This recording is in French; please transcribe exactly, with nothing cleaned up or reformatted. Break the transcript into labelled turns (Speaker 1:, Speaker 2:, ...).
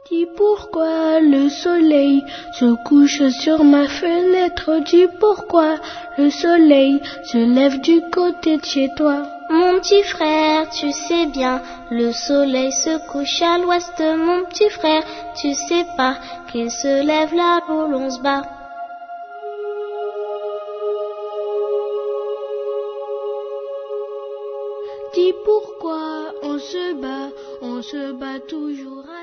Speaker 1: Dis pourquoi le soleil se couche sur ma fenêtre. Dis pourquoi le soleil se lève du côté de chez toi.
Speaker 2: Mon petit frère, tu sais bien, le soleil se couche à l'ouest. Mon petit frère, tu sais pas qu'il se lève là où l'on se bat.
Speaker 1: Dis pourquoi on se bat, on se bat toujours à